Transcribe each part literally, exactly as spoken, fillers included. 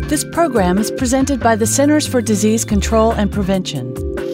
This program is presented by the Centers for Disease Control and Prevention.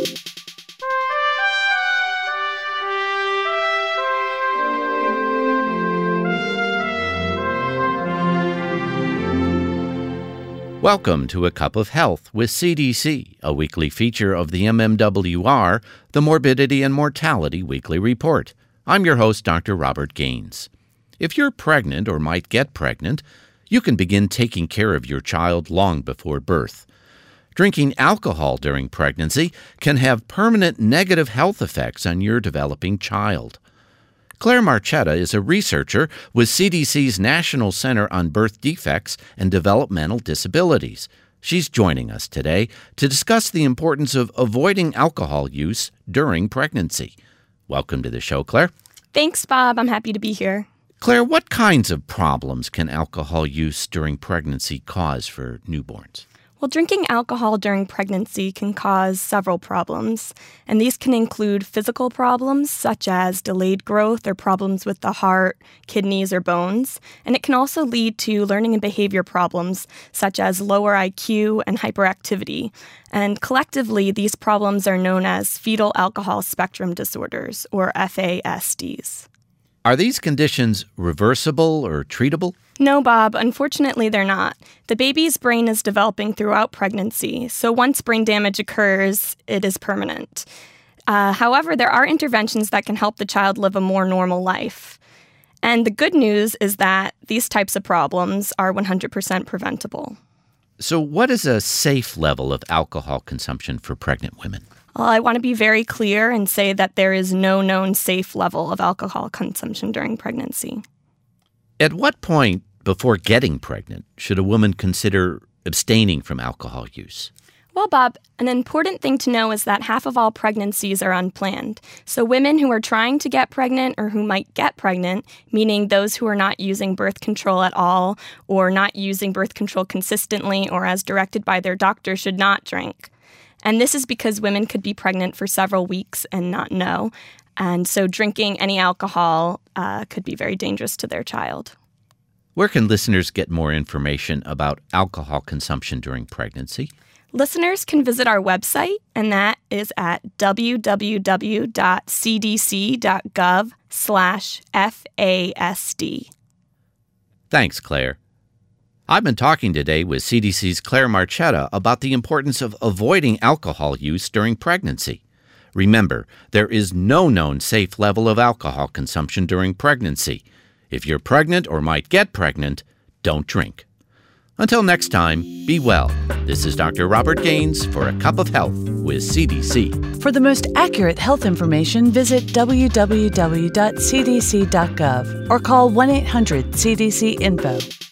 Welcome to A Cup of Health with C D C, a weekly feature of the M M W R, the Morbidity and Mortality Weekly Report. I'm your host, Doctor Robert Gaines. If you're pregnant or might get pregnant, you can begin taking care of your child long before birth. Drinking alcohol during pregnancy can have permanent negative health effects on your developing child. Claire Marchetta is a researcher with C D C's National Center on Birth Defects and Developmental Disabilities. She's joining us today to discuss the importance of avoiding alcohol use during pregnancy. Welcome to the show, Claire. Thanks, Bob. I'm happy to be here. Claire, what kinds of problems can alcohol use during pregnancy cause for newborns? Well, drinking alcohol during pregnancy can cause several problems, and these can include physical problems such as delayed growth or problems with the heart, kidneys, or bones, and it can also lead to learning and behavior problems such as lower I Q and hyperactivity. And collectively, these problems are known as fetal alcohol spectrum disorders, or F A S Ds. Are these conditions reversible or treatable? No, Bob. Unfortunately, they're not. The baby's brain is developing throughout pregnancy, so once brain damage occurs, it is permanent. Uh, however, there are interventions that can help the child live a more normal life. And the good news is that these types of problems are one hundred percent preventable. So what is a safe level of alcohol consumption for pregnant women? Well, I want to be very clear and say that there is no known safe level of alcohol consumption during pregnancy. At what point before getting pregnant should a woman consider abstaining from alcohol use? Well, Bob, an important thing to know is that half of all pregnancies are unplanned. So women who are trying to get pregnant or who might get pregnant, meaning those who are not using birth control at all or not using birth control consistently or as directed by their doctor, should not drink. And this is because women could be pregnant for several weeks and not know. And so drinking any alcohol uh, could be very dangerous to their child. Where can listeners get more information about alcohol consumption during pregnancy? Listeners can visit our website, and that is at w w w dot c d c dot gov slash F A S D. Thanks, Claire. I've been talking today with C D C's Claire Marchetta about the importance of avoiding alcohol use during pregnancy. Remember, there is no known safe level of alcohol consumption during pregnancy. If you're pregnant or might get pregnant, don't drink. Until next time, be well. This is Doctor Robert Gaines for A Cup of Health with C D C. For the most accurate health information, visit w w w dot c d c dot gov or call one eight hundred C D C info.